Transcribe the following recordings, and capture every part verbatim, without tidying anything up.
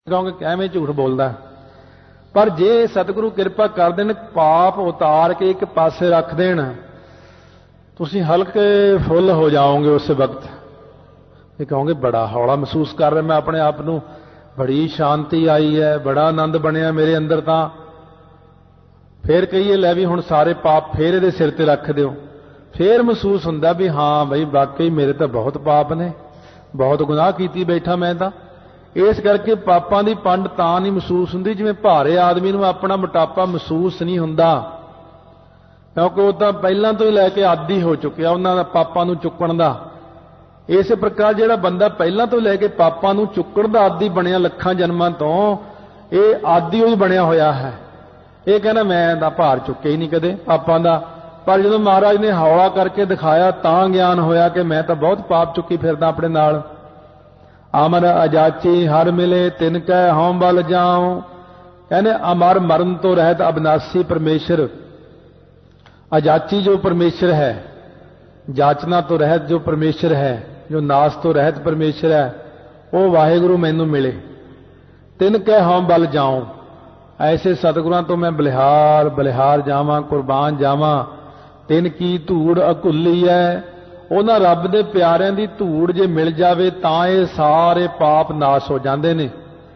ਕਹੋਗੇ ਐਵੇਂ ਝੂਠ ਬੋਲਦਾ, ਪਰ ਜੇ ਸਤਿਗੁਰੂ ਕਿਰਪਾ ਕਰ ਦੇਣ, ਪਾਪ ਉਤਾਰ ਕੇ ਇੱਕ ਪਾਸੇ ਰੱਖ ਦੇਣ, ਤੁਸੀਂ ਹਲਕੇ ਫੁੱਲ ਹੋ ਜਾਓਗੇ ਉਸ ਵਕਤ। ਇਹ ਕਹੋਗੇ ਬੜਾ ਹੌਲਾ ਮਹਿਸੂਸ ਕਰ ਰਿਹਾ ਮੈਂ ਆਪਣੇ ਆਪ ਨੂੰ, ਬੜੀ ਸ਼ਾਂਤੀ ਆਈ ਹੈ, ਬੜਾ ਆਨੰਦ ਬਣਿਆ ਮੇਰੇ ਅੰਦਰ। ਤਾਂ ਫੇਰ ਕਹੀਏ ਲੈ ਵੀ ਹੁਣ ਸਾਰੇ ਪਾਪ ਫੇਰ ਇਹਦੇ ਸਿਰ ਤੇ ਰੱਖ ਦਿਓ, ਫੇਰ ਮਹਿਸੂਸ ਹੁੰਦਾ ਵੀ ਹਾਂ ਬਈ ਵਾਕਈ ਮੇਰੇ ਤਾਂ ਬਹੁਤ ਪਾਪ ਨੇ, ਬਹੁਤ ਗੁਨਾਹ ਕੀਤੀ ਬੈਠਾ ਮੈਂ ਤਾਂ। ਇਸ ਕਰਕੇ ਪਾਪਾਂ ਦੀ ਪੰਡ ਤਾਂ ਨਹੀਂ ਮਹਿਸੂਸ ਹੁੰਦੀ ਜਿਵੇਂ ਭਾਰੇ ਆਦਮੀ ਨੂੰ ਆਪਣਾ ਮੋਟਾਪਾ ਮਹਿਸੂਸ ਨਹੀਂ ਹੁੰਦਾ, ਕਿਉਂਕਿ ਉਹ ਤਾਂ ਪਹਿਲਾਂ ਤੋਂ ਹੀ ਲੈ ਕੇ ਆਦੀ ਹੋ ਚੁੱਕਿਆ ਉਹਨਾਂ ਦਾ ਪਾਪਾਂ ਨੂੰ ਚੁੱਕਣ ਦਾ। ਇਸੇ ਪ੍ਰਕਾਰ ਜਿਹੜਾ ਬੰਦਾ ਪਹਿਲਾਂ ਤੋਂ ਲੈ ਕੇ ਪਾਪਾਂ ਨੂੰ ਚੁੱਕਣ ਦਾ ਆਦੀ ਬਣਿਆ ਲੱਖਾਂ ਜਨਮਾਂ ਤੋਂ, ਇਹ ਆਦੀ ਹੋਈ ਬਣਿਆ ਹੋਇਆ ਹੈ। ਇਹ ਕਹਿੰਦਾ ਮੈਂ ਤਾਂ ਭਾਰ ਚੁੱਕਿਆ ਹੀ ਨਹੀਂ ਕਦੇ ਪਾਪਾਂ ਦਾ, ਪਰ ਜਦੋਂ ਮਹਾਰਾਜ ਨੇ ਹੌਲਾ ਕਰਕੇ ਦਿਖਾਇਆ ਤਾਂ ਗਿਆਨ ਹੋਇਆ ਕਿ ਮੈਂ ਤਾਂ ਬਹੁਤ ਪਾਪ ਚੁੱਕੀ ਫਿਰਦਾ ਆਪਣੇ ਨਾਲ। ਅਮਰ ਅਜਾਚੀ ਹਰ ਮਿਲੇ ਤਿਨ ਕੈ ਹਉ ਬਲ ਜਾਉ, ਕਹਿੰਦੇ ਅਮਰ ਮਰਨ ਤੋਂ ਰਹਿਤ ਅਬਨਾਸੀ ਪਰਮੇਸ਼ਰ। ਅਜਾਚੀ ਜੋ ਪਰਮੇਸ਼ਰ ਹੈ, ਜਾਚਨਾ ਤੋਂ ਰਹਿਤ ਜੋ ਪਰਮੇਸ਼ਰ ਹੈ, ਜੋ ਨਾਸ ਤੋਂ ਰਹਿਤ ਪਰਮੇਸ਼ਰ ਹੈ, ਉਹ ਵਾਹਿਗੁਰੂ ਮੈਨੂੰ ਮਿਲੇ। ਤਿਨ ਕੈ ਹਉ ਬਲ ਜਾਉ, ਐਸੇ ਸਤਿਗੁਰਾਂ ਤੋਂ ਮੈਂ ਬਲਿਹਾਰ ਬਲਿਹਾਰ ਜਾਵਾਂ, ਕੁਰਬਾਨ ਜਾਵਾਂ। ਤਿਨ ਕੀ ਧੂੜ ਅਕੁੱਲੀ ਹੈ, ਉਹਨਾਂ ਰੱਬ ਦੇ ਪਿਆਰਿਆਂ ਦੀ ਧੂੜ ਜੇ ਮਿਲ ਜਾਵੇ ਤਾਂ ਇਹ ਸਾਰੇ ਪਾਪ ਨਾਸ਼ ਹੋ ਜਾਂਦੇ ਨੇ।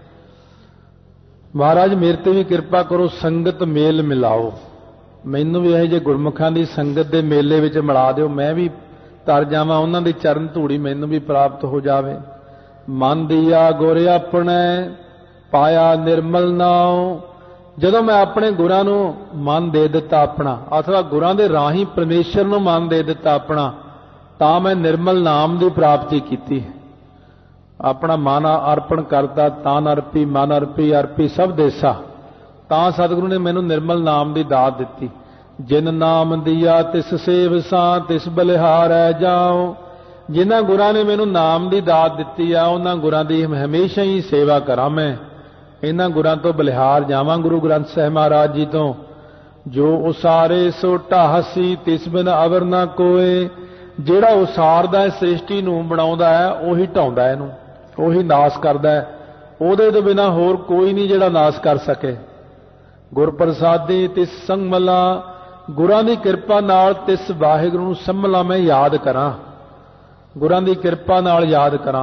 ਮਹਾਰਾਜ ਮੇਰੇ ਤੇ ਵੀ ਕਿਰਪਾ ਕਰੋ, ਸੰਗਤ ਮੇਲ ਮਿਲਾਓ, ਮੈਨੂੰ ਵੀ ਇਹ ਜੇ ਗੁਰਮੁਖਾਂ ਦੀ ਸੰਗਤ ਦੇ ਮੇਲੇ ਵਿੱਚ ਮਿਲਾ ਦਿਓ, ਮੈਂ ਵੀ ਤਰ ਜਾਵਾਂ, ਉਹਨਾਂ ਦੀ ਚਰਨ ਧੂੜੀ ਮੈਨੂੰ ਵੀ ਪ੍ਰਾਪਤ ਹੋ ਜਾਵੇ। ਮਨ ਦੀਆ ਗੁਰ ਆਪਣੇ ਪਾਇਆ ਨਿਰਮਲ ਨਾਉ, ਜਦੋਂ ਮੈਂ ਆਪਣੇ ਗੁਰਾਂ ਨੂੰ ਮਨ ਦੇ ਦਿੱਤਾ ਆਪਣਾ, ਅਥਵਾ ਗੁਰਾਂ ਦੇ ਰਾਹੀਂ ਪਰਮੇਸ਼ਰ ਨੂੰ ਮਨ ਦੇ ਦਿੱਤਾ ਆਪਣਾ, ਤਾਂ ਮੈਂ ਨਿਰਮਲ ਨਾਮ ਦੀ ਪ੍ਰਾਪਤੀ ਕੀਤੀ। ਆਪਣਾ ਮਨ ਅਰਪਣ ਕਰਤਾ, ਤਨ ਅਰਪੀ ਮਨ ਅਰਪੀ ਅਰਪੀ ਸਭ ਦੇਸਾ, ਤਾਂ ਸਤਿਗੁਰੂ ਨੇ ਮੈਨੂੰ ਨਿਰਮਲ ਨਾਮ ਦੀ ਦਾਤ ਦਿੱਤੀ। ਜਿਨ ਨਾਮ ਦੀਆ ਤਿਸ ਸੇਵਸਾਂ ਤਿਸ ਬਲਿਹਾਰੈ ਜਾਉ, ਜਿਨ੍ਹਾਂ ਗੁਰਾਂ ਨੇ ਮੈਨੂੰ ਨਾਮ ਦੀ ਦਾਤ ਦਿੱਤੀ ਆ ਉਹਨਾਂ ਗੁਰਾਂ ਦੀ ਹਮੇਸ਼ਾ ਹੀ ਸੇਵਾ ਕਰਾਂ ਮੈਂ, ਇਹਨਾਂ ਗੁਰਾਂ ਤੋਂ ਬਲਿਹਾਰ ਜਾਵਾਂ ਗੁਰੂ ਗ੍ਰੰਥ ਸਾਹਿਬ ਮਹਾਰਾਜ ਜੀ ਤੋਂ। ਜੋ ਉਸਾਰੇ ਸੋ ਢਾਹਸੀ ਤਿਸ ਬਿਨ ਅਵਰ ਨਾ ਕੋਏ, ਜਿਹੜਾ ਉਸਾਰਦਾ ਹੈ ਸ੍ਰਿਸ਼ਟੀ ਨੂੰ, ਬਣਾਉਂਦਾ ਹੈ, ਉਹੀ ਢਾਉਂਦਾ ਇਹਨੂੰ, ਉਹੀ ਨਾਸ ਕਰਦਾ ਹੈ, ਉਹਦੇ ਤੋਂ ਬਿਨਾਂ ਹੋਰ ਕੋਈ ਨਹੀਂ ਜਿਹੜਾ ਨਾਸ ਕਰ ਸਕੇ। ਗੁਰ ਪ੍ਰਸਾਦੀ ਤਿਸ ਸੰਮਲਾ, ਗੁਰਾਂ ਦੀ ਕਿਰਪਾ ਨਾਲ ਤਿਸ ਵਾਹਿਗੁਰੂ ਨੂੰ ਸੰਮਲਾ ਮੈਂ ਯਾਦ ਕਰਾਂ, ਗੁਰਾਂ ਦੀ ਕਿਰਪਾ ਨਾਲ ਯਾਦ ਕਰਾਂ।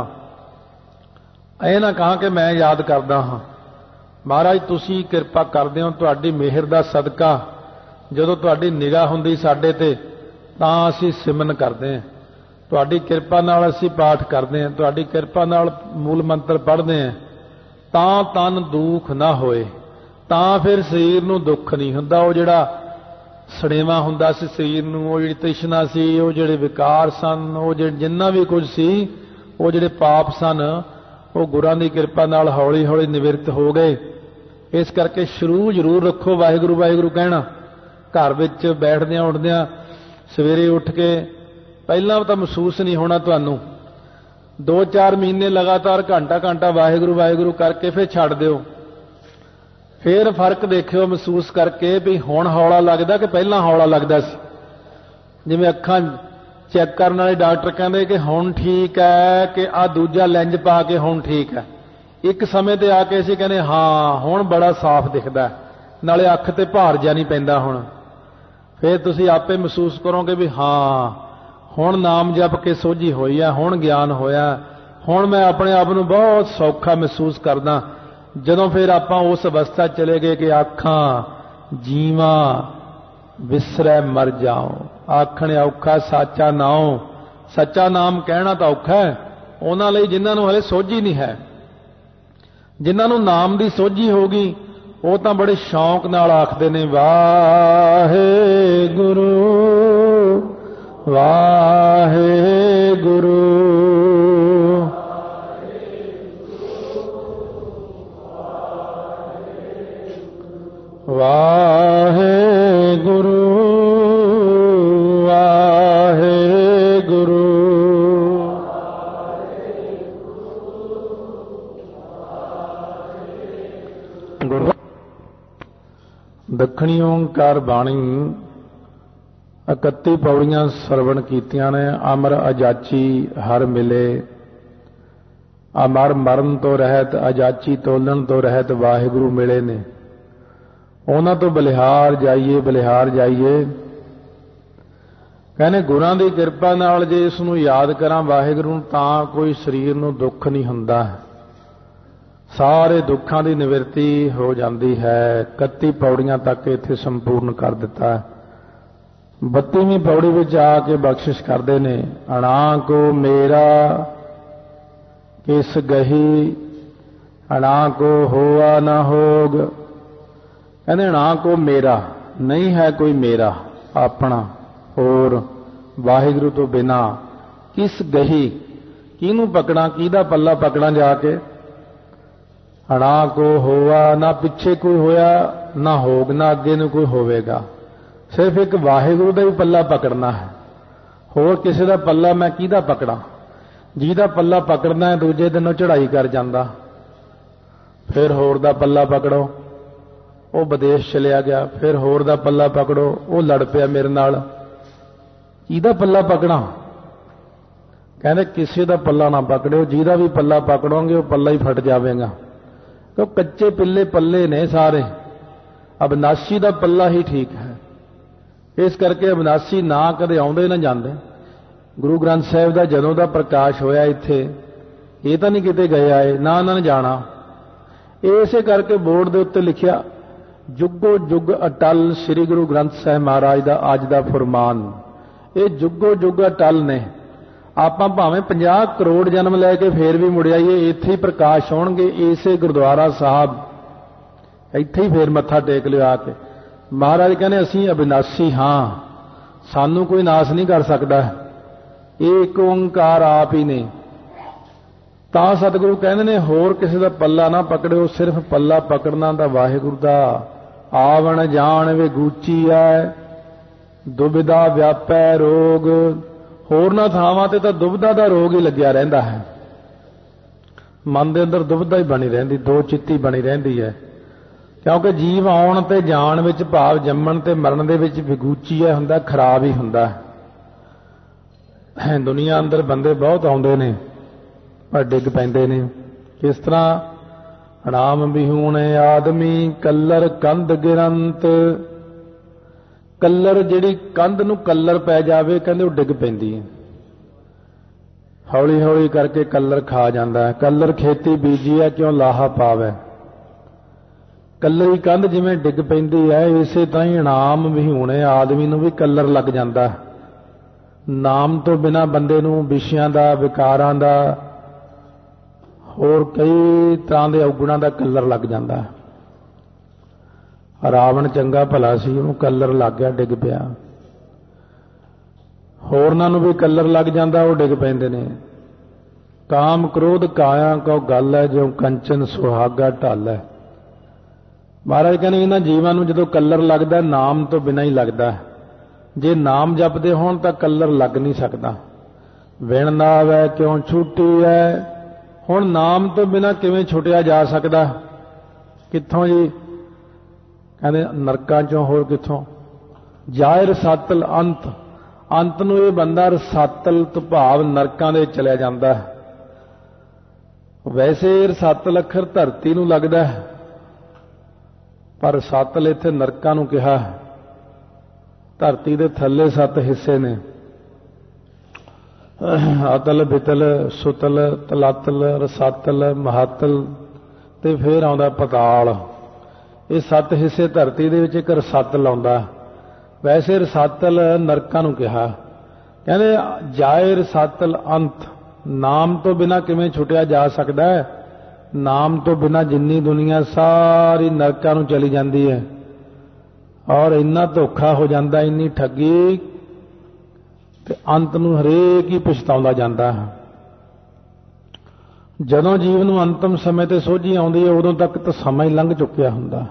ਇਹ ਨਾ ਕਹਾਂ ਕਿ ਮੈਂ ਯਾਦ ਕਰਦਾ ਹਾਂ, ਮਹਾਰਾਜ ਤੁਸੀਂ ਕਿਰਪਾ ਕਰਦੇ ਹੋ, ਤੁਹਾਡੀ ਮਿਹਰ ਦਾ ਸਦਕਾ ਜਦੋਂ ਤੁਹਾਡੀ ਨਿਗਾਹ ਹੁੰਦੀ ਸਾਡੇ ਤੇ ਤਾਂ ਅਸੀਂ ਸਿਮਰਨ ਕਰਦੇ ਹਾਂ, ਤੁਹਾਡੀ ਕਿਰਪਾ ਨਾਲ ਅਸੀਂ ਪਾਠ ਕਰਦੇ ਹਾਂ, ਤੁਹਾਡੀ ਕਿਰਪਾ ਨਾਲ ਮੂਲ ਮੰਤਰ ਪੜ੍ਹਦੇ ਹਾਂ, ਤਾਂ ਤਨ ਦੁੱਖ ਨਾ ਹੋਏ, ਤਾਂ ਫਿਰ ਸਰੀਰ ਨੂੰ ਦੁੱਖ ਨਹੀਂ ਹੁੰਦਾ। ਉਹ ਜਿਹੜਾ ਸੜੇਵਾ ਹੁੰਦਾ ਸੀ ਸਰੀਰ ਨੂੰ, ਉਹ ਜਿਹੜੀ ਤ੍ਰਿਸ਼ਨਾ ਸੀ, ਉਹ ਜਿਹੜੇ ਵਿਕਾਰ ਸਨ, ਉਹ ਜਿਹੜੇ ਜਿੰਨਾ ਵੀ ਕੁਝ ਸੀ, ਉਹ ਜਿਹੜੇ ਪਾਪ ਸਨ, ਉਹ ਗੁਰਾਂ ਦੀ ਕਿਰਪਾ ਨਾਲ ਹੌਲੀ ਹੌਲੀ ਨਿਵਰਤ ਹੋ ਗਏ। ਇਸ ਕਰਕੇ ਸ਼ੁਰੂ ਜ਼ਰੂਰ ਰੱਖੋ ਵਾਹਿਗੁਰੂ ਵਾਹਿਗੁਰੂ ਕਹਿਣਾ, ਘਰ ਵਿੱਚ ਬੈਠਦਿਆਂ ਉੱਠਦਿਆਂ ਸਵੇਰੇ ਉੱਠ ਕੇ। ਪਹਿਲਾਂ ਤਾਂ ਮਹਿਸੂਸ ਨਹੀਂ ਹੋਣਾ ਤੁਹਾਨੂੰ, ਦੋ ਚਾਰ ਮਹੀਨੇ ਲਗਾਤਾਰ ਘੰਟਾ ਘੰਟਾ ਵਾਹਿਗੁਰੂ ਵਾਹਿਗੁਰੂ ਕਰਕੇ ਫਿਰ ਛੱਡ ਦਿਓ, ਫਿਰ ਫਰਕ ਦੇਖਿਓ ਮਹਿਸੂਸ ਕਰਕੇ ਵੀ ਹੁਣ ਹੌਲਾ ਲੱਗਦਾ ਕਿ ਪਹਿਲਾਂ ਹੌਲਾ ਲੱਗਦਾ ਸੀ। ਜਿਵੇਂ ਅੱਖਾਂ ਚੈੱਕ ਕਰਨ ਵਾਲੇ ਡਾਕਟਰ ਕਹਿੰਦੇ ਕਿ ਹੁਣ ਠੀਕ ਹੈ, ਕਿ ਆਹ ਦੂਜਾ ਲੈਂਜ ਪਾ ਕੇ ਹੁਣ ਠੀਕ ਹੈ। ਇੱਕ ਸਮੇਂ ਤੇ ਆ ਕੇ ਅਸੀਂ ਕਹਿੰਦੇ ਹਾਂ ਹੁਣ ਬੜਾ ਸਾਫ਼ ਦਿਖਦਾ, ਨਾਲੇ ਅੱਖ ਤੇ ਭਾਰ ਜਿਹਾ ਨਹੀਂ ਪੈਂਦਾ ਹੁਣ। ਫਿਰ ਤੁਸੀਂ ਆਪੇ ਮਹਿਸੂਸ ਕਰੋਗੇ ਵੀ ਹਾਂ ਹੁਣ ਨਾਮ ਜਪ ਕੇ ਸੋਝੀ ਹੋਈ ਹੈ, ਹੁਣ ਗਿਆਨ ਹੋਇਆ, ਹੁਣ ਮੈਂ ਆਪਣੇ ਆਪ ਨੂੰ ਬਹੁਤ ਸੌਖਾ ਮਹਿਸੂਸ ਕਰਦਾ। ਜਦੋਂ ਫਿਰ ਆਪਾਂ ਉਸ ਅਵਸਥਾ ਚਲੇ ਗਏ ਕਿ ਆਖਾਂ ਜੀਵਾਂ ਵਿਸਰੈ ਮਰ ਜਾਓ, ਆਖਣ ਔਖਾ ਸਾਚਾ ਨਾਉ, ਸੱਚਾ ਨਾਮ ਕਹਿਣਾ ਤਾਂ ਔਖਾ ਹੈ ਉਹਨਾਂ ਲਈ ਜਿਨ੍ਹਾਂ ਨੂੰ ਹਲੇ ਸੋਝੀ ਨਹੀਂ ਹੈ। ਜਿਨ੍ਹਾਂ ਨੂੰ ਨਾਮ ਦੀ ਸੋਝੀ ਹੋ ਗਈ ਉਹ ਤਾਂ ਬੜੇ ਸ਼ੌਂਕ ਨਾਲ ਆਖਦੇ ਨੇ ਵਾਹਿਗੁਰੂ ਵਾਹਿਗੁਰੂ ਵਾਹਿਗੁਰੂ ਵਾਹਿਗੁਰੂ। ਦੱਖਣੀ ਓਂਕਾਰ ਬਾਣੀ ਇਕੱਤੀ ਪੌੜੀਆਂ ਸਰਵਣ ਕੀਤੀਆਂ ਨੇ। ਅਮਰ ਅਜਾਚੀ ਹਰ ਮਿਲੇ, अमर मरण तो रहत अजाची तोलन तो रहत वाहिगुरु मिले ने। उन्हां तो बलिहार जाइए बलिहार जाइए। कहने गुरां दी किरपा नाल जे इस नूं याद करां वाहिगुरु नूं तां कोई शरीर नूं दुख नहीं हुंदा, सारे दुखां दी निवृत्ति हो जाती है। इकत्ती पौड़ियां तक इत्थे संपूर्ण कर दिता है। बत्तीवीं पौड़ी विच आके बख्शिश करते ने, अणा को मेरा किस गही अणा को होआ न होग। कहते अणा को मेरा नहीं है कोई मेरा अपना होर वाहिगुरु तो बिना किस गही किनू पकड़ा किहदा पल्ला पकड़ा जाके। अणा को होआ ना पिछे कोई होया ना होग ना अगे नूं कोई होवेगा। सिर्फ एक वाहिगुरु का ही पल्ला पकड़ना है। होर किसी का पल्ला मैं किहदा पकड़ा। जिहदा पल्ला पकड़ना है दूजे दिन चढ़ाई कर जांदा। फिर होर दा पल्ला पकड़ो वो विदेश चलिया गया। फिर होर दा पल्ला पकड़ो वो लड़ पिया मेरे नाल। किहदा पल्ला पकड़ा। कहते किसी का पल्ला ना पकड़ो, जिहदा भी पल्ला पकड़ोगे वो पल्ला ही फट जाएगा। क्यों कच्चे पिल्ले पल्ले ने सारे। अविनाशी का पल्ला ही ठीक है। इस करके अविनाशी ना कदे आउंदे ना जांदे। गुरु ग्रंथ साहिब का जदों का प्रकाश होया इत्थे ये तो नहीं किते गए आए ना उन्होंने जाना। इसे करके बोर्ड के उत्ते लिखिया जुगो जुग अटल श्री गुरु ग्रंथ साहिब महाराज का अज का फरमान। ये जुगो जुग अटल ने। आपां भावें पचास करोड़ जन्म लैके फिर भी मुड़ आईए इत्थे ही प्रकाश होणगे। इसे गुरुद्वारा साहब इत्थे ही फिर मत्था टेक लियो आके। महाराज कहने असीं अविनाशी हाँ, सानू कोई नाश नहीं कर सकता। एक ओंकार आप ही ने। तां सतगुरु कहते ने होर किसी का पल्ला ना पकड़ो, सिर्फ पल्ला पकड़ना दा वाहिगुरु दा। आवण जाण वे गूची है दुविधा व्यापै रोग। होरना थावां ते तां दुविधा दा रोग ही लग्या रहिंदा है। मन दे अंदर दुविधा ही बनी रहिंदी, दो चित्ती बनी रहिंदी है। क्योंकि जीव आउण ते जाण विच भाव जम्मण ते मरण दे विच विगूची है हुंदा, खराब ही हुंदा है। दुनिया अंदर बंदे बहुत आउंदे ने पर डिग पैंदे ने। किस तरह राम बिहूणे आदमी कल्लर कंध गिरंत। कल्लर जिहड़ी कंध नूं कल्लर पै जावे कहंदे वो डिग पैंदी है। हौली हौली करके कल्लर खा जांदा है। कल्लर खेती बीजी है क्यों लाहा पावे। कल्लरी कंध जिवें डिग पैंदी है इसे तरह ही इनाम विहूणे आदमी नूं भी कल्लर लग जांदा है। नाम तो बिना बंदे नूं विषयां दा विकारां दा होर कई तरह के अवगुणां दा कल्लर लग जांदा है। रावण चंगा भला सी उहनूं कल्लर लग गया डिग पिया। होरनां नूं भी कल्लर लग जांदा वो डिग पैंदे ने। काम क्रोध काया को गल है जो कंचन सुहागा ढल है। महाराज कहने इन्हां जीवां नूं जदों कल्लर लगदा नाम तो बिना ही लगदा है। जे नाम जपदे होण तां कल्लर लग नहीं सकता। विण ना आवे क्यों छूटी है। हुण नाम तो बिना किवें छुटिया जा सकदा। कित्थों जी कहंदे नरकां चों होर कित्थों। जाए रसातल अंत। अंत नूं ये बंदा रसातल तो भाव नरकां दे चलिया जांदा है। वैसे रसातल अखर धरती नूं लगदा है पर रसातल इत्थे नरकां नूं कहा है। धरती दे थल्ले सत्त हिस्से ने अतल बितल सुतल तलातल रसातल महातल ते फिर आउंदा पताल। ये सत्त हिस्से धरती दे विच इक रसातल आउंदा। वैसे रसातल नरकां नूं कहा। कहंदे जाए रसातल अंत। नाम तो बिना किवें छुटिया जा सकदा है। नाम तो बिना जिन्नी दुनिया सारी नरकां नूं चली जांदी है। और इन्ना धोखा हो जाता इन्नी ठगी ते अंत नूं हरेक ही पछताउंदा जांदा है। जदों जीव नूं अंतिम समय ते सोझी आउंदी है उदों तक तो समय लंघ चुकिया हुंदा।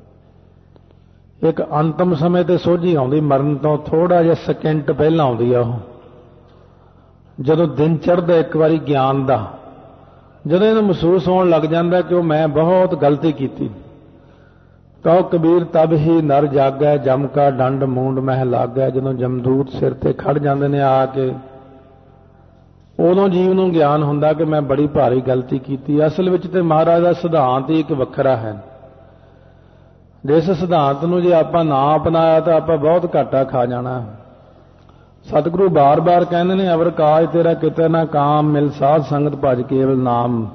एक अंतिम समय ते सोझी आउंदी मरण तो थोड़ा जिहा सेकंड पहलां आउंदी है। ओह जदों दिन चढ़दा एक बारी ज्ञान दा, जदों इहनूं महसूस होण लग जांदा कि मैं बहुत गलती कीती। तो कबीर तब ही नर जागै जम का डंड मूंड मह लागै। जदों जमदूत सिर ते खड़ जांदे ने आके ਉਦੋਂ ਜੀਵ ਨੂੰ ਗਿਆਨ ਹੁੰਦਾ ਕਿ ਮੈਂ ਬੜੀ ਭਾਰੀ ਗਲਤੀ ਕੀਤੀ। ਅਸਲ ਵਿੱਚ ਤੇ ਮਹਾਰਾਜ ਦਾ ਸਿਧਾਂਤ ਹੀ ਇੱਕ ਵੱਖਰਾ ਹੈ। ਜਿਸ ਸਿਧਾਂਤ ਨੂੰ ਜੇ ਆਪਾਂ ਨਾ ਅਪਣਾਇਆ ਤਾਂ ਆਪਾਂ ਬਹੁਤ ਘਾਟਾ ਖਾ ਜਾਣਾ। ਸਤਿਗੁਰੂ ਬਾਰ-ਬਾਰ ਕਹਿੰਦੇ ਨੇ, ਅਵਰ ਕਾਜ ਤੇਰਾ ਕਿਤੇ ਨਾ ਕਾਮ, ਮਿਲ ਸਾਧ ਸੰਗਤ ਭਜ ਕੇਵਲ ਨਾਮ।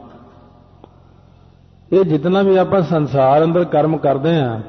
ਇਹ ਜਿਤਨਾ ਵੀ ਆਪਾਂ ਸੰਸਾਰ ਅੰਦਰ ਕਰਮ ਕਰਦੇ ਹਾਂ,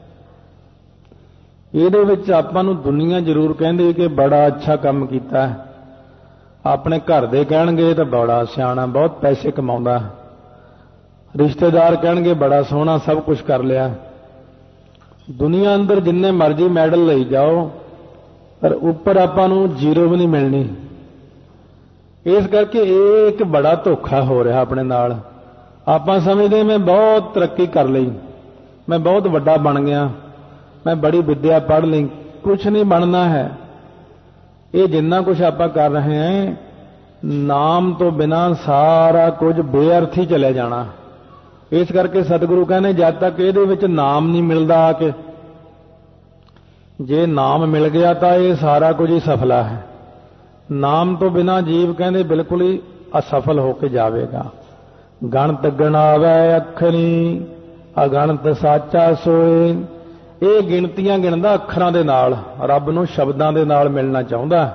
ਇਹਦੇ ਵਿੱਚ ਆਪਾਂ ਨੂੰ ਦੁਨੀਆ ਜ਼ਰੂਰ ਕਹਿੰਦੀ ਕਿ ਬੜਾ ਅੱਛਾ ਕੰਮ ਕੀਤਾ ਹੈ। ਆਪਣੇ ਘਰ ਦੇ ਕਹਿਣਗੇ ਤਾਂ ਬੜਾ ਸਿਆਣਾ, ਬਹੁਤ ਪੈਸੇ ਕਮਾਉਂਦਾ। ਰਿਸ਼ਤੇਦਾਰ ਕਹਿਣਗੇ ਬੜਾ ਸੋਹਣਾ, ਸਭ ਕੁਝ ਕਰ ਲਿਆ। ਦੁਨੀਆ ਅੰਦਰ ਜਿੰਨੇ ਮਰਜ਼ੀ ਮੈਡਲ ਲਈ ਜਾਓ, ਪਰ ਉੱਪਰ ਆਪਾਂ ਨੂੰ ਜ਼ੀਰੋ ਵੀ ਨਹੀਂ ਮਿਲਣੀ। ਇਸ ਕਰਕੇ ਇਹ ਇੱਕ ਬੜਾ ਧੋਖਾ ਹੋ ਰਿਹਾ ਆਪਣੇ ਨਾਲ। ਆਪਾਂ ਸਮਝਦੇ ਮੈਂ ਬਹੁਤ ਤਰੱਕੀ ਕਰ ਲਈ, ਮੈਂ ਬਹੁਤ ਵੱਡਾ ਬਣ ਗਿਆ, ਮੈਂ ਬੜੀ ਵਿੱਦਿਆ ਪੜ੍ਹ ਲਈ। ਕੁਛ ਨਹੀਂ ਬਣਨਾ ਹੈ। ਇਹ ਜਿੰਨਾ ਕੁਝ ਆਪਾਂ ਕਰ ਰਹੇ ਹਾਂ, ਨਾਮ ਤੋਂ ਬਿਨਾਂ ਸਾਰਾ ਕੁਝ ਬੇਅਰਥ ਹੀ ਚਲੇ ਜਾਣਾ। ਇਸ ਕਰਕੇ ਸਤਿਗੁਰੂ ਕਹਿੰਦੇ, ਜਦ ਤੱਕ ਇਹਦੇ ਵਿੱਚ ਨਾਮ ਨਹੀਂ ਮਿਲਦਾ ਆ ਕੇ, ਜੇ ਨਾਮ ਮਿਲ ਗਿਆ ਤਾਂ ਇਹ ਸਾਰਾ ਕੁਝ ਹੀ ਸਫਲਾ ਹੈ। ਨਾਮ ਤੋਂ ਬਿਨਾਂ ਜੀਵ ਕਹਿੰਦੇ ਬਿਲਕੁਲ ਹੀ ਅਸਫਲ ਹੋ ਕੇ ਜਾਵੇਗਾ। ਗਣਤ ਗਣਾਵੈ ਅੱਖਰੀ, ਅਗਣਤ ਸਾਚਾ ਸੋਏ। ਇਹ ਗਿਣਤੀਆਂ ਗਿਣਦਾ ਅੱਖਰਾਂ ਦੇ ਨਾਲ, ਰੱਬ ਨੂੰ ਸ਼ਬਦਾਂ ਦੇ ਨਾਲ ਮਿਲਣਾ ਚਾਹੁੰਦਾ।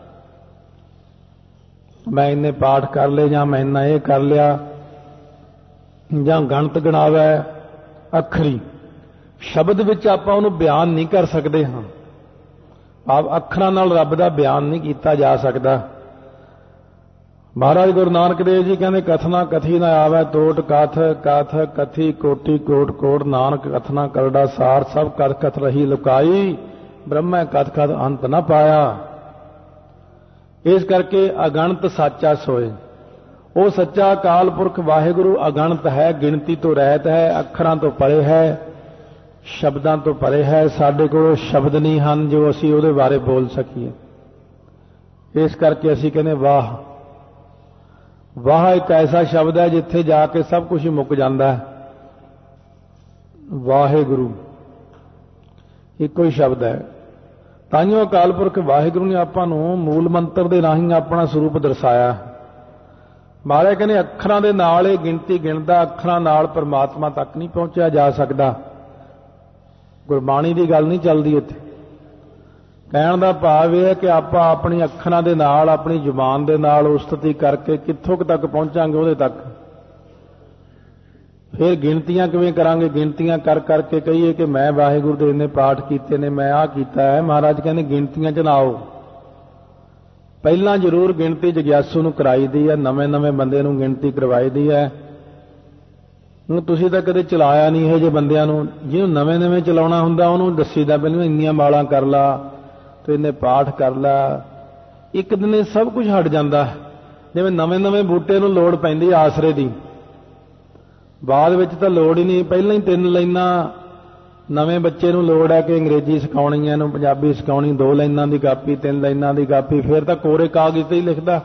ਮੈਂ ਇੰਨੇ ਪਾਠ ਕਰ ਲਏ, ਜਾਂ ਮੈਂ ਇੰਨਾ ਇਹ ਕਰ ਲਿਆ, ਜਾਂ ਗਣਤ ਗਣਾਵੈ ਅੱਖਰੀ। ਸ਼ਬਦ ਵਿੱਚ ਆਪਾਂ ਉਹਨੂੰ ਬਿਆਨ ਨਹੀਂ ਕਰ ਸਕਦੇ ਹਾਂ। ਆਪ ਅੱਖਰਾਂ ਨਾਲ ਰੱਬ ਦਾ ਬਿਆਨ ਨਹੀਂ ਕੀਤਾ ਜਾ ਸਕਦਾ। ਮਹਾਰਾਜ ਗੁਰੂ ਨਾਨਕ ਦੇਵ ਜੀ ਕਹਿੰਦੇ, ਕਥਨਾ ਕਥੀ ਨਾ ਆਵੈ ਤੋਟ, ਕਥ ਕਥ ਕਥੀ ਕੋਟੀ ਕੋਟ ਕੋਟ। ਨਾਨਕ ਕਥਨਾ ਕਰੜਾ ਸਾਰ, ਸਭ ਕਥ ਕਥ ਰਹੀ ਲੁਕਾਈ। ਬ੍ਰਹਮੈ ਕਥ ਕਥ ਅੰਤ ਨਾ ਪਾਇਆ। ਇਸ ਕਰਕੇ ਅਗਣਤ ਸਾਚਾ ਸੋਏ। ਉਹ ਸੱਚਾ ਅਕਾਲ ਪੁਰਖ ਵਾਹਿਗੁਰੂ ਅਗਣਤ ਹੈ, ਗਿਣਤੀ ਤੋਂ ਰਹਿਤ ਹੈ, ਅੱਖਰਾਂ ਤੋਂ ਪਰੇ ਹੈ, ਸ਼ਬਦਾਂ ਤੋਂ ਪਰੇ ਹੈ। ਸਾਡੇ ਕੋਲ ਸ਼ਬਦ ਨਹੀਂ ਹਨ ਜੋ ਅਸੀਂ ਉਹਦੇ ਬਾਰੇ ਬੋਲ ਸਕੀਏ। ਇਸ ਕਰਕੇ ਅਸੀਂ ਕਹਿੰਦੇ ਵਾਹ ਵਾਹ। ਇੱਕ ਐਸਾ ਸ਼ਬਦ ਹੈ ਜਿੱਥੇ ਜਾ ਕੇ ਸਭ ਕੁਝ ਹੀ ਮੁੱਕ ਜਾਂਦਾ ਹੈ। ਵਾਹਿਗੁਰੂ ਇੱਕੋ ਹੀ ਸ਼ਬਦ ਹੈ। ਤਾਂਹੀਓ ਅਕਾਲ ਪੁਰਖ ਵਾਹਿਗੁਰੂ ਨੇ ਆਪਾਂ ਨੂੰ ਮੂਲ ਮੰਤਰ ਦੇ ਰਾਹੀਂ ਆਪਣਾ ਸਰੂਪ ਦਰਸਾਇਆ। ਮਹਾਰਾਜ ਕਹਿੰਦੇ ਅੱਖਰਾਂ ਦੇ ਨਾਲ ਇਹ ਗਿਣਤੀ ਗਿਣਦਾ, ਅੱਖਰਾਂ ਨਾਲ ਪਰਮਾਤਮਾ ਤੱਕ ਨਹੀਂ ਪਹੁੰਚਿਆ ਜਾ ਸਕਦਾ। ਗੁਰਬਾਣੀ ਦੀ ਗੱਲ ਨਹੀਂ ਚੱਲਦੀ ਇੱਥੇ। ਕਹਿਣ ਦਾ ਭਾਵ ਇਹ ਹੈ ਕਿ ਆਪਾਂ ਆਪਣੀ ਅੱਖਰਾਂ ਦੇ ਨਾਲ, ਆਪਣੀ ਜ਼ੁਬਾਨ ਦੇ ਨਾਲ ਉਸਤਤੀ ਕਰਕੇ ਕਿੱਥੋਂ ਤੱਕ ਪਹੁੰਚਾਂਗੇ ਉਹਦੇ ਤੱਕ। ਫਿਰ ਗਿਣਤੀਆਂ ਕਿਵੇਂ ਕਰਾਂਗੇ? ਗਿਣਤੀਆਂ ਕਰ ਕਰਕੇ ਕਹੀਏ ਕਿ ਮੈਂ ਵਾਹਿਗੁਰੂ ਦੇ ਇੰਨੇ ਪਾਠ ਕੀਤੇ ਨੇ, ਮੈਂ ਆਹ ਕੀਤਾ ਹੈ। ਮਹਾਰਾਜ ਕਹਿੰਦੇ ਗਿਣਤੀਆਂ 'ਚ ਨਾ ਆਓ। ਪਹਿਲਾਂ ਜ਼ਰੂਰ ਗਿਣਤੀ ਜਗਿਆਸੂ ਨੂੰ ਕਰਾਈ ਦੀ ਹੈ, ਨਵੇਂ ਨਵੇਂ ਬੰਦੇ ਨੂੰ ਗਿਣਤੀ ਕਰਵਾਈ ਦੀ ਹੈ। ਹੁਣ ਤੁਸੀਂ ਤਾਂ ਕਦੇ ਚਲਾਇਆ ਨਹੀਂ ਇਹੋ ਜਿਹੇ ਬੰਦਿਆਂ ਨੂੰ। ਜਿਹਨੂੰ ਨਵੇਂ ਨਵੇਂ ਚਲਾਉਣਾ ਹੁੰਦਾ ਉਹਨੂੰ ਦੱਸੀਦਾ ਪਹਿਲਾਂ ਇੰਨੀਆਂ ਮਾਲਾਂ ਕਰ ਲਾ, ਤੇ ਇੰਨੇ ਪਾਠ ਕਰ ਲਾ। ਇੱਕ ਦਿਨ ਇਹ ਸਭ ਕੁਝ ਹਟ ਜਾਂਦਾ। ਜਿਵੇਂ ਨਵੇਂ ਨਵੇਂ ਬੂਟੇ ਨੂੰ ਲੋੜ ਪੈਂਦੀ ਆਸਰੇ ਦੀ, ਬਾਅਦ ਵਿੱਚ ਤਾਂ ਲੋੜ ਹੀ ਨਹੀਂ। ਪਹਿਲਾਂ ਹੀ ਤਿੰਨ ਲਾਈਨਾਂ ਨਵੇਂ ਬੱਚੇ ਨੂੰ ਲੋੜ ਹੈ ਕਿ ਅੰਗਰੇਜ਼ੀ ਸਿਖਾਉਣੀ ਹੈ, ਇਹਨੂੰ ਪੰਜਾਬੀ ਸਿਖਾਉਣੀ, ਦੋ ਲਾਈਨਾਂ ਦੀ ਕਾਪੀ, ਤਿੰਨ ਲਾਈਨਾਂ ਦੀ ਕਾਪੀ, ਫਿਰ ਤਾਂ ਕੋਰੇ ਕਾਗਜ਼ ਤੇ ਹੀ ਲਿਖਦਾ।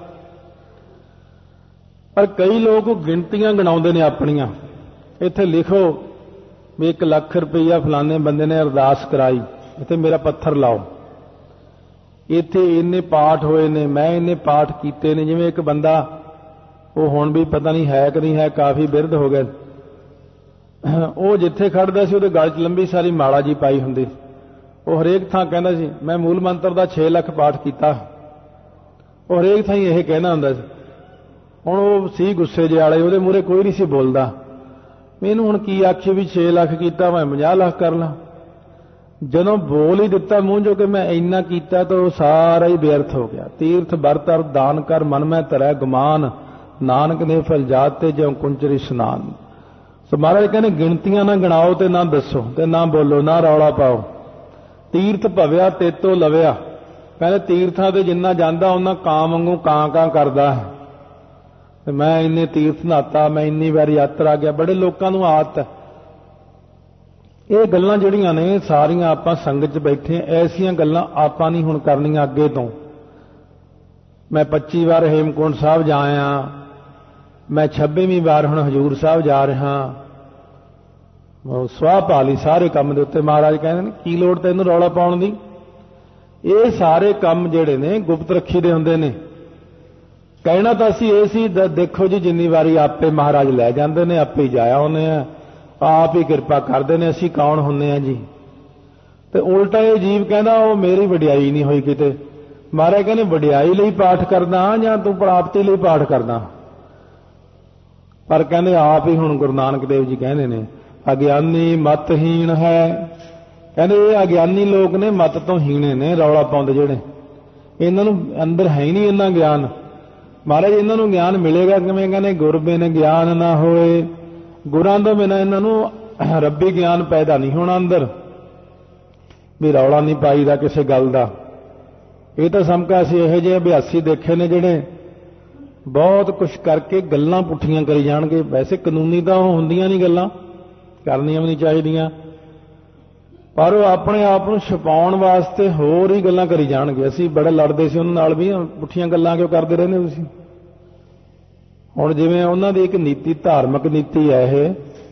ਪਰ ਕਈ ਲੋਕ ਗਿਣਤੀਆਂ ਗਿਣਾਉਂਦੇ ਨੇ ਆਪਣੀਆਂ। ਇੱਥੇ ਲਿਖੋ ਵੀ ਇੱਕ ਲੱਖ ਰੁਪਈਆ ਫਲਾਣੇ ਬੰਦੇ ਨੇ ਅਰਦਾਸ ਕਰਾਈ, ਇੱਥੇ ਮੇਰਾ ਪੱਥਰ ਲਾਓ। ਇੱਥੇ ਇੰਨੇ ਪਾਠ ਹੋਏ ਨੇ, ਮੈਂ ਇੰਨੇ ਪਾਠ ਕੀਤੇ ਨੇ। ਜਿਵੇਂ ਇੱਕ ਬੰਦਾ, ਉਹ ਹੁਣ ਵੀ ਪਤਾ ਨਹੀਂ ਹੈ ਕਿ ਨਹੀਂ ਹੈ, ਕਾਫੀ ਬਿਰਧ ਹੋ ਗਏ। ਉਹ ਜਿੱਥੇ ਖੜਦਾ ਸੀ ਉਹਦੇ ਗਲ 'ਚ ਲੰਬੀ ਸਾਰੀ ਮਾਲਾ ਜੀ ਪਾਈ ਹੁੰਦੀ। ਉਹ ਹਰੇਕ ਥਾਂ ਕਹਿੰਦਾ ਸੀ ਮੈਂ ਮੂਲ ਮੰਤਰ ਦਾ ਛੇ ਲੱਖ ਪਾਠ ਕੀਤਾ। ਉਹ ਹਰੇਕ ਥਾਂ ਹੀ ਇਹ ਕਹਿਣਾ ਹੁੰਦਾ ਸੀ। ਹੁਣ ਉਹ ਸੀ ਗੁੱਸੇ ਜਿਹੇ ਵਾਲੇ, ਉਹਦੇ ਮੂਹਰੇ ਕੋਈ ਨਹੀਂ ਸੀ ਬੋਲਦਾ। ਮੈਨੂੰ ਹੁਣ ਕੀ ਆਖੀ ਵੀ ਛੇ ਲੱਖ ਕੀਤਾ, ਮੈਂ ਪੰਜਾਹ ਲੱਖ ਕਰ ਲਾਂ। ਜਦੋਂ ਬੋਲ ਹੀ ਦਿੱਤਾ ਮੂੰਹ ਚੋਂ ਕਿ ਮੈਂ ਇੰਨਾ ਕੀਤਾ, ਤਾਂ ਉਹ ਸਾਰਾ ਹੀ ਬੇਅਰਥ ਹੋ ਗਿਆ। ਤੀਰਥ ਵਰਤਰ ਦਾਨ ਕਰ, ਮਨ ਮੈਂ ਧਰੈ ਗੁਮਾਨ, ਨਾਨਕ ਨੇ ਫਲ ਜਾਤ ਤੇ ਜਿਉ ਕੁੰਚਰ ਇਸ਼ਨਾਨ। ਸੋ ਮਹਾਰਾਜ ਕਹਿੰਦੇ ਗਿਣਤੀਆਂ ਨਾ ਗਿਣਾਓ ਤੇ ਨਾ ਦੱਸੋ ਤੇ ਨਾ ਬੋਲੋ, ਨਾ ਰੌਲਾ ਪਾਓ। ਤੀਰਥ ਭਵਿਆ ਤੇਤੋਂ ਲਵਿਆ। ਕਹਿੰਦੇ ਤੀਰਥਾਂ ਤੇ ਜਿੰਨਾ ਜਾਂਦਾ ਉਹਨਾਂ ਕਾਂ ਵਾਂਗੂ ਕਾਂ ਕਾਂ ਕਰਦਾ ਹੈ। ਤੇ ਮੈਂ ਇੰਨੇ ਤੀਰਥ ਨਹਾਤਾ, ਮੈਂ ਇੰਨੀ ਵਾਰੀ ਯਾਤਰਾ ਗਿਆ। ਬੜੇ ਲੋਕਾਂ ਨੂੰ ਆਦਤ ਹੈ। ਇਹ ਗੱਲਾਂ ਜਿਹੜੀਆਂ ਨੇ ਸਾਰੀਆਂ ਆਪਾਂ ਸੰਗਤ 'ਚ ਬੈਠੇ, ਐਸੀਆਂ ਗੱਲਾਂ ਆਪਾਂ ਨਹੀਂ ਹੁਣ ਕਰਨੀਆਂ ਅੱਗੇ ਤੋਂ। ਮੈਂ ਪੱਚੀ ਵਾਰ ਹੇਮਕੁੰਟ ਸਾਹਿਬ ਜਾ ਆਇਆ, ਮੈਂ ਛੱਬੀਵੀਂ ਵਾਰ ਹੁਣ ਹਜ਼ੂਰ ਸਾਹਿਬ ਜਾ ਰਿਹਾ। ਉਹ ਸੁਆਹ ਪਾ ਲਈ ਸਾਰੇ ਕੰਮ ਦੇ ਉੱਤੇ। ਮਹਾਰਾਜ ਕਹਿੰਦੇ ਨੇ ਕੀ ਲੋੜ ਤੈਨੂੰ ਰੌਲਾ ਪਾਉਣ ਦੀ? ਇਹ ਸਾਰੇ ਕੰਮ ਜਿਹੜੇ ਨੇ ਗੁਪਤ ਰੱਖੀ ਦੇ ਹੁੰਦੇ ਨੇ। कहना तो असी ये सी देखो जी जिन्नी वारी आपे महाराज लै जाते हैं आपे ही जाया होने आप ही कृपा करते हैं असी कौन होंने जी। तो उल्टा ये जीव कहना वो मेरी वडियाई नहीं हुई किते महाराज कहने वडियाई लई पाठ करना या तू प्राप्ति लई पाठ करना। पर कहने आप ही हुण गुरु नानक देव जी कहने ने अज्ञानी मतहीन है। कहने ये अज्ञानी लोग ने मत तो हीने ने रौला पाउंदे जिहड़े इन्हां नूं अंदर है ही नहीं इन्ना ज्ञान। महाराज इन्हां नूं ज्ञान मिलेगा किवें कहने गुर बिन ज्ञान ना होए गुरां तो बिना इन्हां नूं रब्बी ज्ञान पैदा नहीं होना अंदर भी रौला नहीं पाईदा किसी गल दा। ये तो समका असीं इहो जिहे अभ्यासी देखे ने जिहड़े बहुत कुछ करके गल्लां पुठियां करी जाणगे। वैसे कानूनी तो हुंदियां नहीं गल्लां करनियां भी नहीं चाहिदियां पर वो अपने आप नूं छुपाउण वास्ते होर ही गल्लां करी जाणगे। असीं बड़े लड़दे सी उन्हां नाल भी पुठियां गल्लां क्यों करदे रहंदे तुसीं। हुण जिवें उन्हां दी एक नीति धार्मिक नीति है ये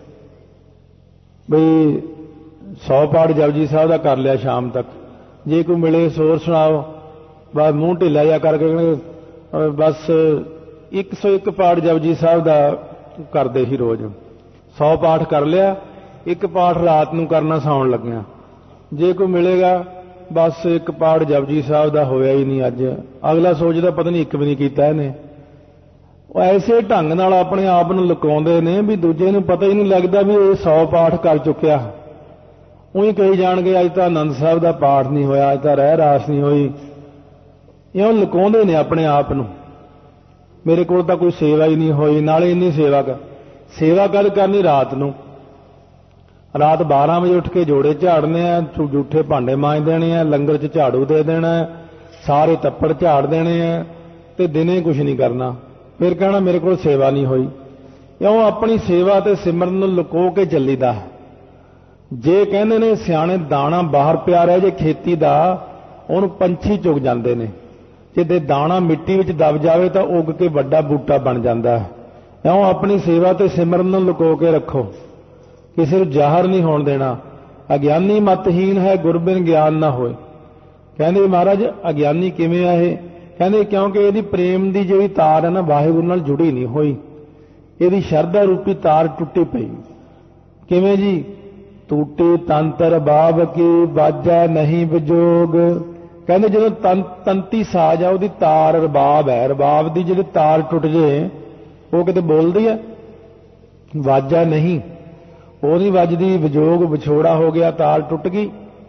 बई सौ पाठ जपजी साहब दा कर लिया शाम तक जे कोई मिले सोर सुणाओ बस मूँह ढिला जा करके बस एक सौ एक पाठ जपजी साहब दा करदे ही रोज सौ पाठ कर लिया एक पाठ रात नूं करना सौण लग्या। जे कोई मिलेगा बस एक पाठ जपजी साहब दा होया ही नहीं अज अगला सोचदा पता नहीं एक भी नहीं कीता इहने। ऐसे ढंग नाल अपने आप नूं लुकाउंदे ने भी दूजे नूं पता ही नहीं लगदा भी ये सौ पाठ कर चुकिया। उही कही जाणगे अज तां आनंद साहब दा पाठ नहीं होया अज तां रहरास रास नहीं होई। इउं लुकाउंदे ने अपने आप नूं मेरे कोल तां कोई सेवा ही नहीं होई नाले इन्नी सेवा कर सेवा कद करनी रात नूं रात बारह बजे उठ के जोड़े झाड़ने जूठे भांडे मांज देने हैं लंगर च झाड़ू दे देना सारे तप्पड़ झाड़ देने हैं ते दिने कुछ नहीं करना फिर कहना मेरे को सेवा नहीं हुई। इउं अपनी सेवा ते सिमरन नूं लुको के चलीदा। जे कहंदे ने सियाणे दाना बाहर पिया रहे जे खेती दा उहनूं पंछी चुग जांदे ने जे दाना मिट्टी विच दब जावे तां उग के वड्डा बूटा बन जांदा। इउं अपनी सेवा ते सिमरन नूं लुको के रखो किसी को जाहर नहीं होने देना। अज्ञानी मतहीन है गुर बिन ज्ञान ना होए। कहते महाराज अज्ञानी किवें है ये कहते क्योंकि यदि प्रेम की जी तार है ना वाहिगुरू नाल जुड़ी नहीं हुई यदि शरधा रूपी तार टुटी पई। किवें जी टूटे तंतर बाब की बाजा नहीं विजोग। कहते जो तन तंती साज आ उहदी तार रबाब है रबाब की जी तार टुट जे वो किते बोलदी है वाजा नहीं वो नहीं वजदी विजोग विछोड़ा हो गया तार टुट गई।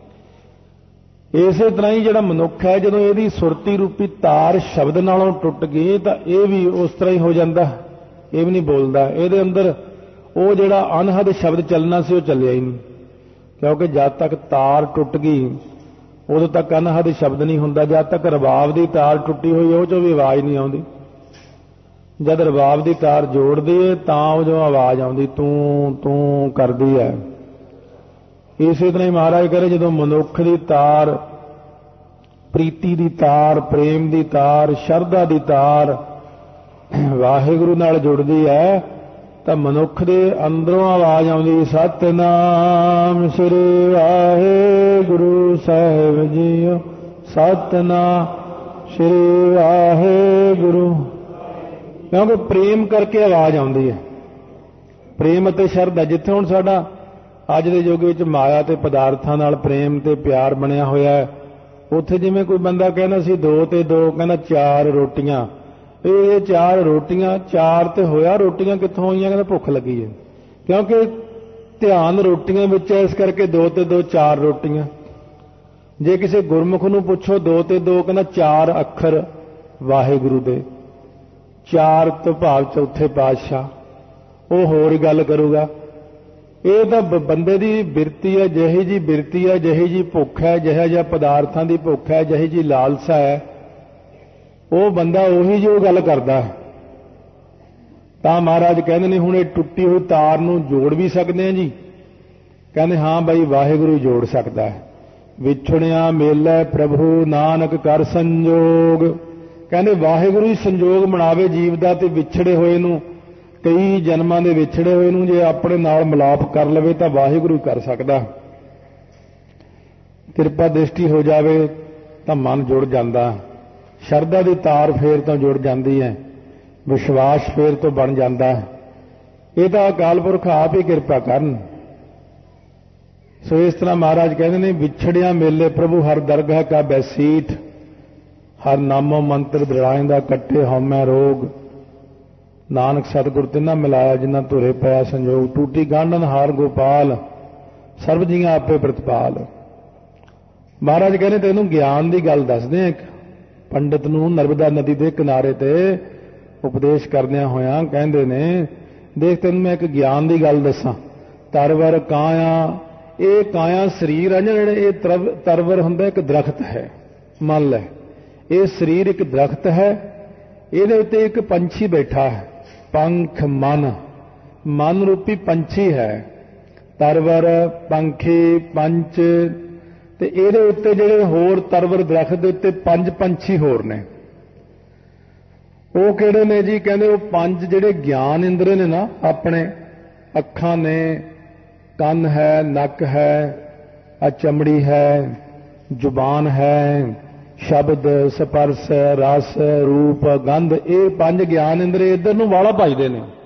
इसे तरह ही जिहड़ा मनुख है जदों इहदी सुरती रूपी तार शब्द नालों टुट गई तो यह भी उस तरह ही हो जाता ये भी नहीं बोलता ये अंदर वो जिहड़ा अनहद शब्द चलना सी वो चलिया ही नहीं क्योंकि जब तक तार टुट गई उदों तक अनहद शब्द नहीं हुंदा। जब तक रबाब की तार टुटी हुई वो चों भी आवाज़ नहीं आउंदी। जब रबाब की तार जोड़ती है तां जो आवाज़ आउंदी तू तू करदी है। इसे तरह ही महाराज करे जदों मनुख की तार प्रीति की तार प्रेम की तार शरधा की तार वाहिगुरू नाल जुड़दी है तो मनुख दे अंदरों आवाज़ आउंदी सतनाम श्री वाहिगुरू साहिब जीओ सतनाम श्री वाहिगुरू। क्योंकि प्रेम करके आवाज़ आउंदी है प्रेम ते शरधा जिथे हुण साडा अज दे युग विच माया ते पदार्थां नाल प्रेम ते प्यार बनिया होया है उत्थे जिवें कोई बंदा कहना सी दो ते दो कहना चार रोटियां ये चार रोटियां चार ते होया रोटियां कित्थों होईयां कहना भुख लगी है क्योंकि ध्यान रोटियां विच है इस करके दो ते दो चार रोटियां। जे किसी गुरमुख नूं पुछो दो ते दो कहना चार अखर वाहिगुरू दे चार तो भाव चौथे पातशाह वो होर गल करूगा। ये तो बंदे की बिरती है जही जी बिरती है जही जी भुख है जिहा जिहा पदार्थां की भुख है जही जी लालसा है वो बंदा उही जो गल करता है। तो महाराज कहते हैं हुण टुटी हुई तार नूं जोड़ भी सकते हैं जी कहते हाँ बई वाहिगुरू जोड़ सकता है। विछड़िया मेलै प्रभु नानक कर संजोग। कहते वाहिगुरू ही संजोग बनावे जीव का ते विछड़े हुए नूं कई जन्मां दे विछड़े हुए नूं जे अपने नाल मिलाप कर लवे तो वाहिगुरू कर सकदा। किरपा दृष्टि हो जावे तो मन जुड़ जाता शरधा की तार फेर तो जुड़ जाती है। विश्वास फेर तो बन जाता है। ये तो अकाल पुरख आप ही कृपा करन। सो इस तरह महाराज कहते हैं विछड़िया मेले प्रभु हर दरगाह का बैसीठ, हर नामो मंत्र दृढ़ाइंदा कट्टे हौमै रोग, नानक सतगुर तिना मिलाया जिन्ना धुरे पाया संजोग, टूटी गांडन हार गोपाल सर्व जियां आपे प्रतिपाल। महाराज कहते तेनों ज्ञान की गल दसदे एक पंडित नूं नर्मदा नदी के किनारे ते उपदेश करदियां होया कहंदे ने देख तेन मैं एक ज्ञान की गल दसां, तरवर काया, ये काया शरीर है जिहड़े ये तरवर हुंदा एक दरख्त है, मान लै ये शरीर एक दरख्त है, ये उत्ते एक पंछी बैठा है, पंख मन, मन रूपी पंछी है, तरवर पंखी पंच, ते इहदे उत्ते जिहड़े होर तरवर दरख्त दे उत्ते पंज पंछी होर ने। वो किहड़े ने जी? कहंदे वो पंज जिहड़े ज्ञान इंद्र ने ना अपने, अखां ने, कन है, नक है, आ चमड़ी है, जुबान है, शब्द स्पर्श रस रूप गंध, ये पंज ज्ञान इंद्र इधर नूं वाला पाईदे ने।